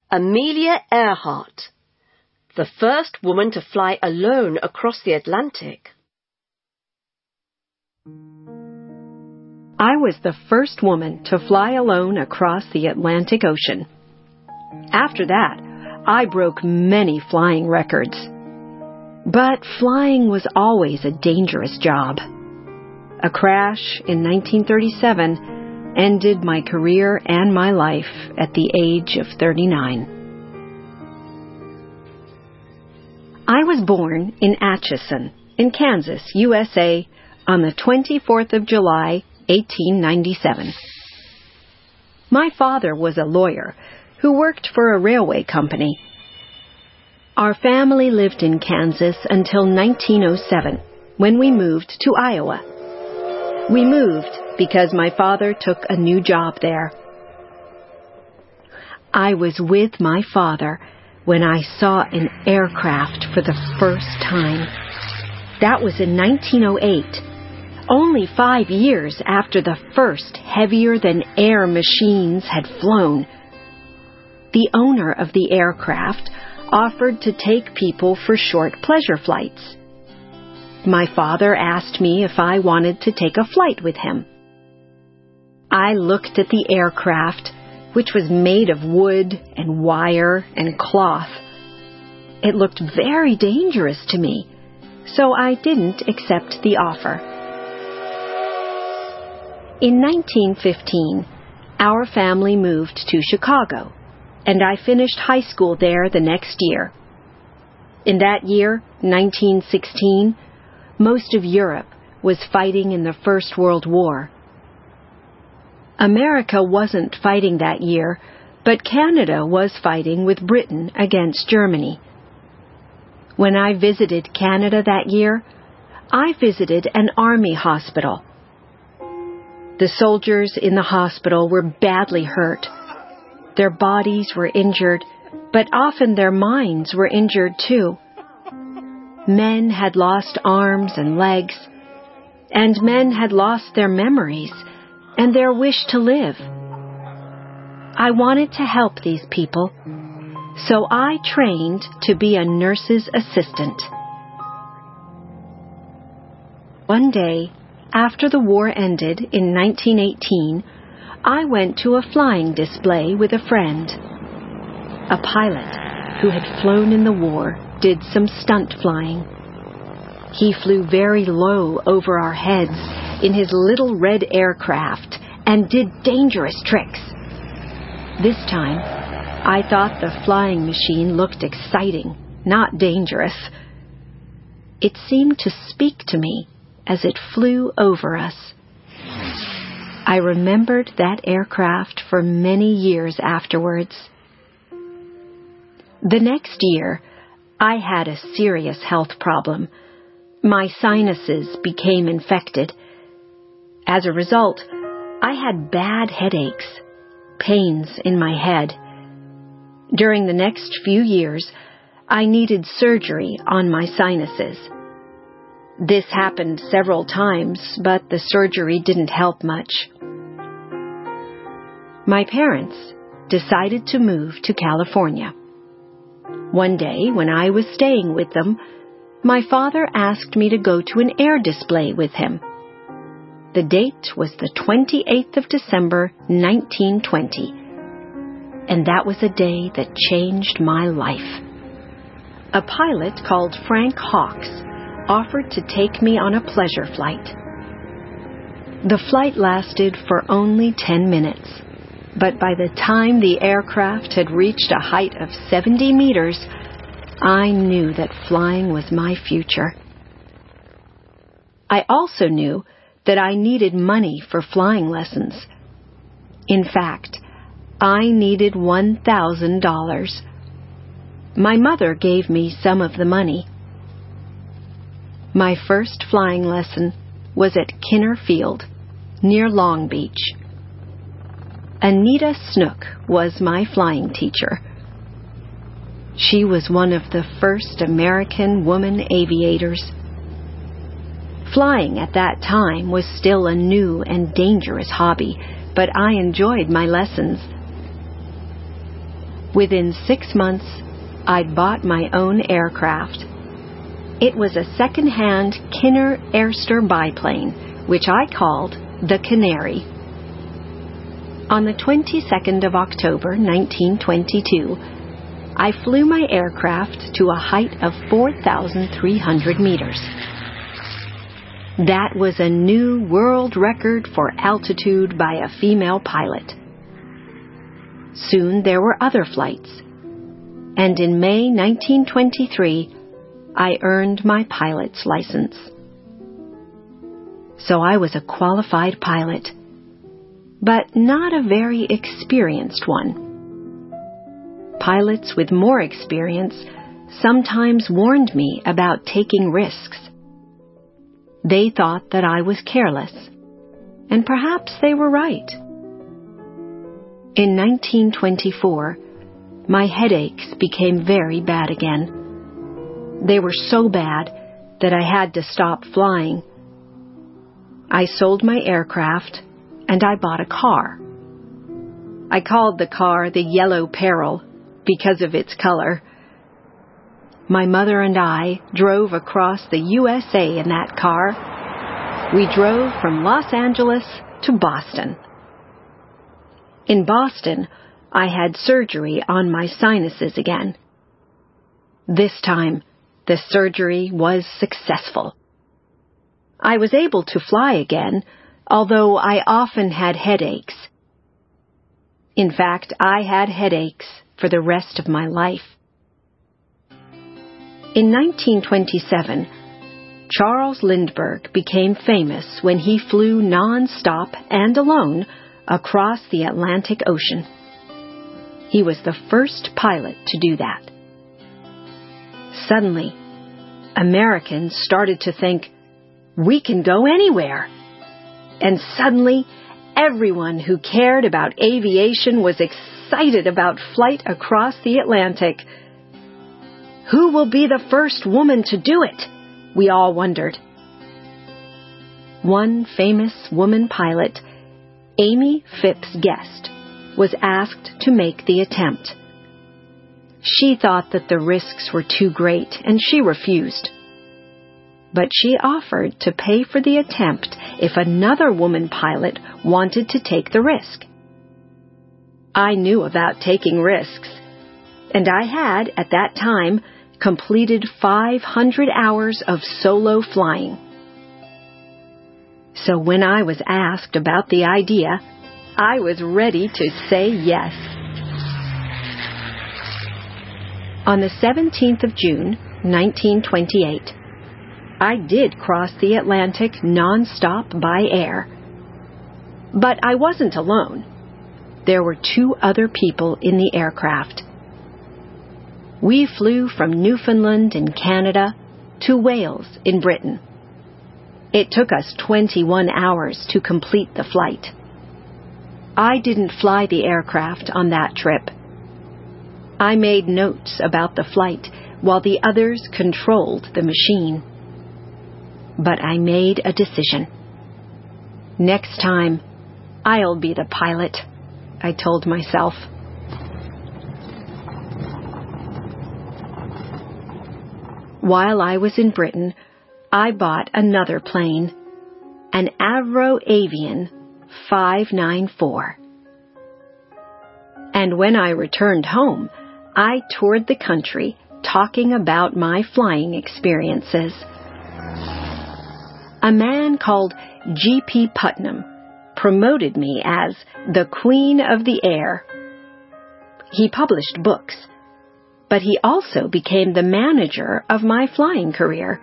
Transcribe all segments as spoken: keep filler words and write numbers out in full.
Amelia Earhart, the first woman to fly alone across the Atlantic. I was the first woman to fly alone across the Atlantic Ocean. After that, I broke many flying records. But flying was always a dangerous job. A crash in nineteen thirty-seven ended my career and my life at the age of thirty-nine. I was born in Atchison, in Kansas, U S A, on the twenty-fourth of July, eighteen ninety-seven. My father was a lawyer who worked for a railway company. Our family lived in Kansas until nineteen oh seven, when we moved to Iowa. We moved because my father took a new job there. I was with my father when I saw an aircraft for the first time. That was in nineteen oh eight, only five years after the first heavier-than-air machines had flown. The owner of the aircraft offered to take people for short pleasure flights. My father asked me if I wanted to take a flight with him. I looked at the aircraft, which was made of wood and wire and cloth. It looked very dangerous to me, so I didn't accept the offer. In nineteen fifteen, our family moved to Chicago, and I finished high school there the next year. In that year, nineteen sixteen, most of Europe was fighting in the First World War. America wasn't fighting that year, but Canada was fighting with Britain against Germany. When I visited Canada that year, I visited an army hospital. The soldiers in the hospital were badly hurt. Their bodies were injured, but often their minds were injured too. Men had lost arms and legs, and men had lost their memories and their wish to live. I wanted to help these people, so I trained to be a nurse's assistant. One day, after the war ended in nineteen eighteen, I went to a flying display with a friend. A pilot who had flown in the war did some stunt flying. He flew very low over our heads in his little red aircraft and did dangerous tricks. This time, I thought the flying machine looked exciting, not dangerous. It seemed to speak to me as it flew over us. I remembered that aircraft for many years afterwards. The next year, I had a serious health problem. My sinuses became infected. As a result, I had bad headaches, pains in my head. During the next few years, I needed surgery on my sinuses. This happened several times, but the surgery didn't help much. My parents decided to move to California. One day, when I was staying with them, my father asked me to go to an air display with him. The date was the twenty-eighth of December, nineteen twenty, and that was a day that changed my life. A pilot called Frank Hawks offered to take me on a pleasure flight. The flight lasted for only ten minutes, but by the time the aircraft had reached a height of seventy meters, I knew that flying was my future. I also knew that I needed money for flying lessons. In fact, I needed one thousand dollars. My mother gave me some of the money. My first flying lesson was at Kinner Field, near Long Beach. Anita Snook was my flying teacher. She was one of the first American woman aviators. Flying at that time was still a new and dangerous hobby, but I enjoyed my lessons. Within six months, I'd bought my own aircraft. It was a second-hand Kinner Airster biplane, which I called the Canary. On the twenty-second of October, nineteen twenty-two, I flew my aircraft to a height of four thousand three hundred meters. That was a new world record for altitude by a female pilot. Soon there were other flights, and in May nineteen twenty-three, I earned my pilot's license. So I was a qualified pilot, but not a very experienced one. Pilots with more experience sometimes warned me about taking risks. They thought that I was careless, and perhaps they were right. In nineteen twenty-four, my headaches became very bad again. They were so bad that I had to stop flying. I sold my aircraft and I bought a car. I called the car the Yellow Peril because of its color. My mother and I drove across the U S A in that car. We drove from Los Angeles to Boston. In Boston, I had surgery on my sinuses again. This time, the surgery was successful. I was able to fly again, although I often had headaches. In fact, I had headaches for the rest of my life. In nineteen twenty-seven, Charles Lindbergh became famous when he flew non-stop and alone across the Atlantic Ocean. He was the first pilot to do that. Suddenly, Americans started to think, we can go anywhere. And suddenly, everyone who cared about aviation was excited about flight across the Atlantic. Who will be the first woman to do it? We all wondered. One famous woman pilot, Amy Phipps Guest, was asked to make the attempt. She thought that the risks were too great, and she refused. But she offered to pay for the attempt if another woman pilot wanted to take the risk. I knew about taking risks, and I had, at that time, completed five hundred hours of solo flying. So when I was asked about the idea, I was ready to say yes. On the seventeenth of June, nineteen twenty-eight, I did cross the Atlantic non-stop by air. But I wasn't alone. There were two other people in the aircraft. We flew from Newfoundland in Canada to Wales in Britain. It took us twenty-one hours to complete the flight. I didn't fly the aircraft on that trip. I made notes about the flight while the others controlled the machine. But I made a decision. Next time, I'll be the pilot, I told myself. While I was in Britain, I bought another plane, an Avro Avian five ninety-four. And when I returned home, I toured the country talking about my flying experiences. A man called G P Putnam promoted me as the Queen of the Air. He published books, but he also became the manager of my flying career.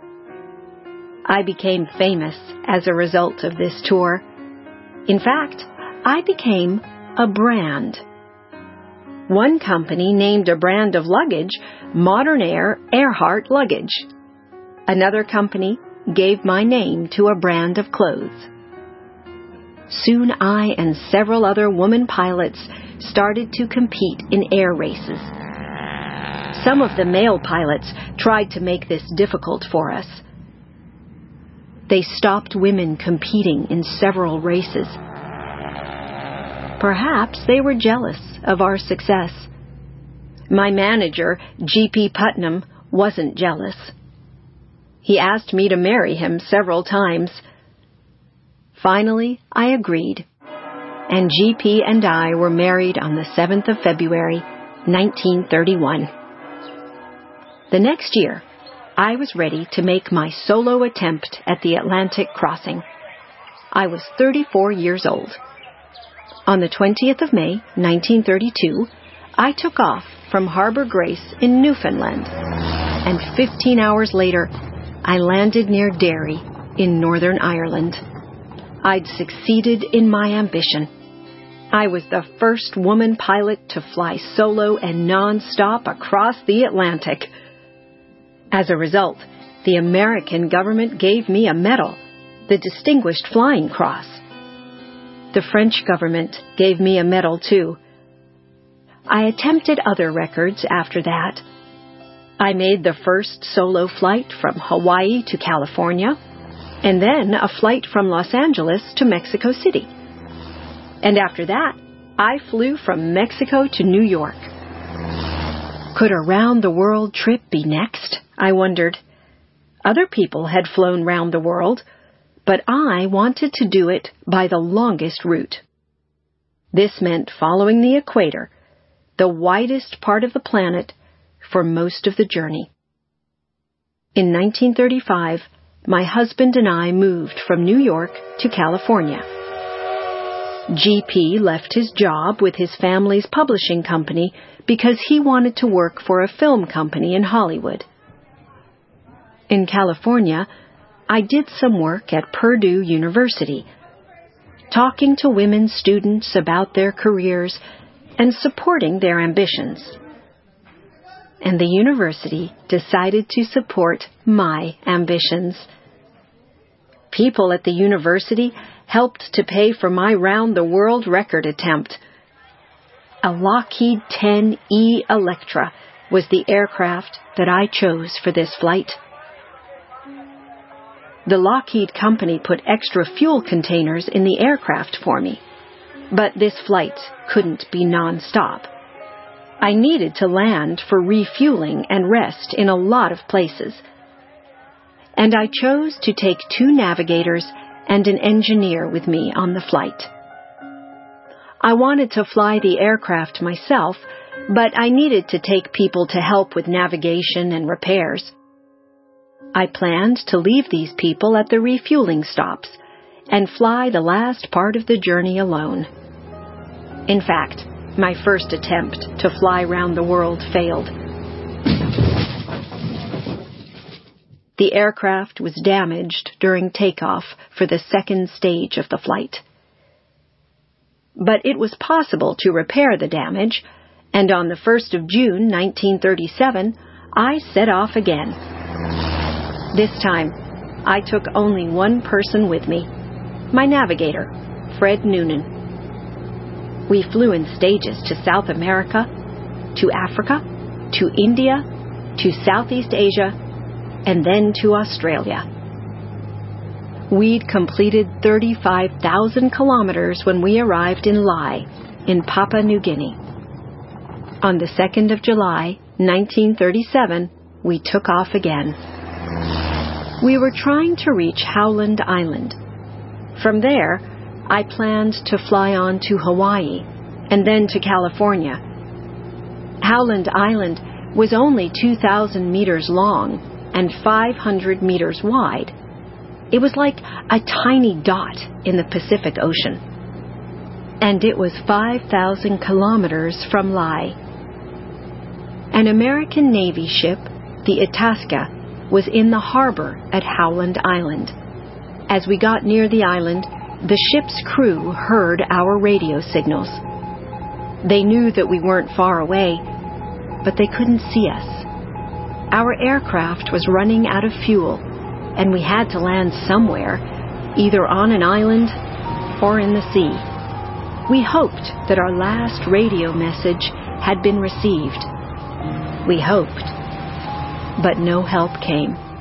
I became famous as a result of this tour. In fact, I became a brand. One company named a brand of luggage Modern Air Earhart Luggage. Another company gave my name to a brand of clothes. Soon I and several other woman pilots started to compete in air races. Some of the male pilots tried to make this difficult for us. They stopped women competing in several races. Perhaps they were jealous of our success. My manager, G P Putnam, wasn't jealous. He asked me to marry him several times. Finally, I agreed, and G P and I were married on the seventh of February, nineteen thirty-one. The next year, I was ready to make my solo attempt at the Atlantic crossing. I was thirty-four years old. On the twentieth of May, nineteen thirty-two, I took off from Harbor Grace in Newfoundland, and fifteen hours later, I landed near Derry in Northern Ireland. I'd succeeded in my ambition. I was the first woman pilot to fly solo and non-stop across the Atlantic. As a result, the American government gave me a medal, the Distinguished Flying Cross. The French government gave me a medal, too. I attempted other records after that. I made the first solo flight from Hawaii to California, and then a flight from Los Angeles to Mexico City. And after that, I flew from Mexico to New York. Could a round-the-world trip be next? I wondered. Other people had flown round the world, but I wanted to do it by the longest route. This meant following the equator, the widest part of the planet, for most of the journey. In nineteen thirty-five, my husband and I moved from New York to California. G P left his job with his family's publishing company because he wanted to work for a film company in Hollywood. In California, I did some work at Purdue University, talking to women students about their careers and supporting their ambitions. And the university decided to support my ambitions. People at the university helped to pay for my round-the-world record attempt. A Lockheed ten E Electra was the aircraft that I chose for this flight. The Lockheed company put extra fuel containers in the aircraft for me, but this flight couldn't be non-stop. I needed to land for refueling and rest in a lot of places. And I chose to take two navigators and an engineer with me on the flight. I wanted to fly the aircraft myself, but I needed to take people to help with navigation and repairs. I planned to leave these people at the refueling stops and fly the last part of the journey alone. In fact, my first attempt to fly round the world failed. The aircraft was damaged during takeoff for the second stage of the flight. But it was possible to repair the damage, and on the first of June, nineteen thirty-seven, I set off again. This time, I took only one person with me, my navigator, Fred Noonan. We flew in stages to South America, to Africa, to India, to Southeast Asia, and then to Australia. We'd completed thirty-five thousand kilometers when we arrived in Lae, in Papua New Guinea. On the second of July, nineteen thirty-seven, we took off again. We were trying to reach Howland Island. From there, I planned to fly on to Hawaii, and then to California. Howland Island was only two thousand meters long and five hundred meters wide. It was like a tiny dot in the Pacific Ocean. And it was five thousand kilometers from Lae. An American Navy ship, the Itasca, was in the harbor at Howland Island. As we got near the island, the ship's crew heard our radio signals. They knew that we weren't far away, but they couldn't see us. Our aircraft was running out of fuel, and we had to land somewhere, either on an island or in the sea. We hoped that our last radio message had been received. We hoped, but no help came.